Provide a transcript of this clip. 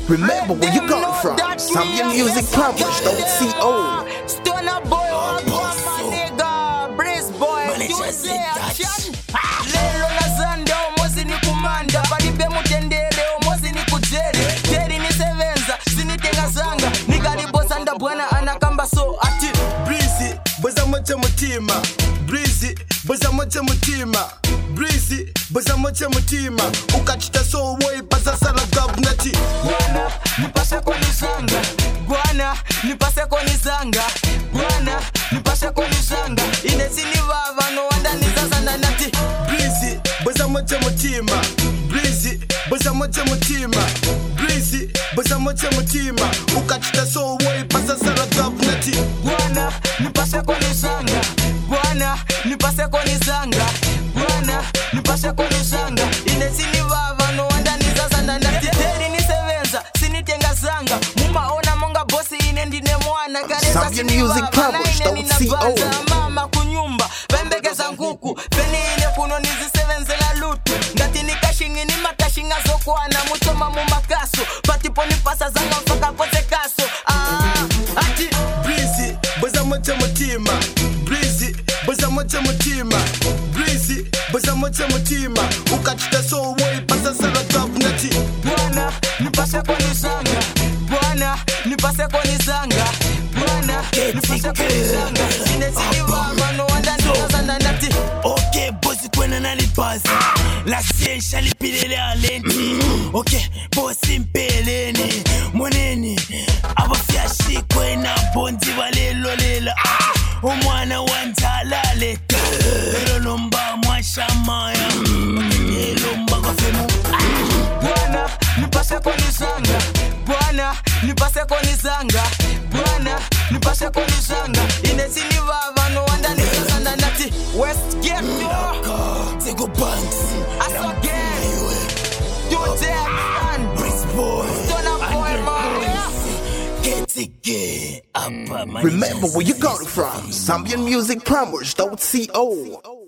Remember where you got it from. Zambian Music Plumbers, don't see old. Stunner boy, my nigga, Breeze boy, Tuesday action. Lelo na zanda, omozi ni kumanda. Balibe mutendele, omozi ni kujere. Teri ni sevenza, sinitenga zanga. Niga ni bosanda bwana anakamba so ati. Breezy, boza mocha mutima. Breezy, boza mocha mutima. Breezy, boza mocha mutima. Ukachita so woi pasa sala gabnati. Bwana, nipashe koni zanga. Bwana, nipashe koni zanga. Bwana, nipashe koni zanga. Inezini vava no wanda nizazana nati. Breezy, boza mocha mutima. Breezy, boza mocha mutima. Breezy, boza mocha mutima. Ukachita so woi pasa sala gabnati. Bwana, nipashe koni zanga. Bwana, nipashe koni zanga. Bwana, nipashe koni zanga. Inezini vava no wanda nizazana nati. Teri ni sevenza, sinitenga zanga. Mumaona monga bosi ine ndine mwana. Zambian Music Plumbers, don't see old. Mama kunyumba, bembegeza nkuku. Peni ine kuno nizi sevenzela lutu. Ngati nikashingi ni makashinga zokwana. Mutoma mumakaso, patipo ni pasa zanga mfaka pote kaso. Ati Breezy, boza mocha mutima. Breezy, boza mocha mutima. Breezy, boza mocha mutima. Ukachita so woi pasa sala gabnati. Bwana, nipashe koni zanga. Bwana, nipashe koni zanga. Bwana, nipashe koni zanga. Inezini vava no wanda nizazana nati. Ok, bosi kwena nali basi. La siensha lipilele alenti. Ok, bosi mpeleni. Moneni, abafyashi kwena bondi valelo lela. Omwana wanjala leka. Pero lomba mwashamaya. Lomba kwa femu. Bwana, nipashe koni zanga. Bwana, nipashe koni zanga. Bwana, nipashe koni zanga. Inezini vava no wanda nizazana nati. Westgate yo, Tego Banks. Aso again. Tuesday action. Breeze boy. Stunner boy, man. Get it gay. Remember where you got it from. Zambian Music Plumbers, don't see old.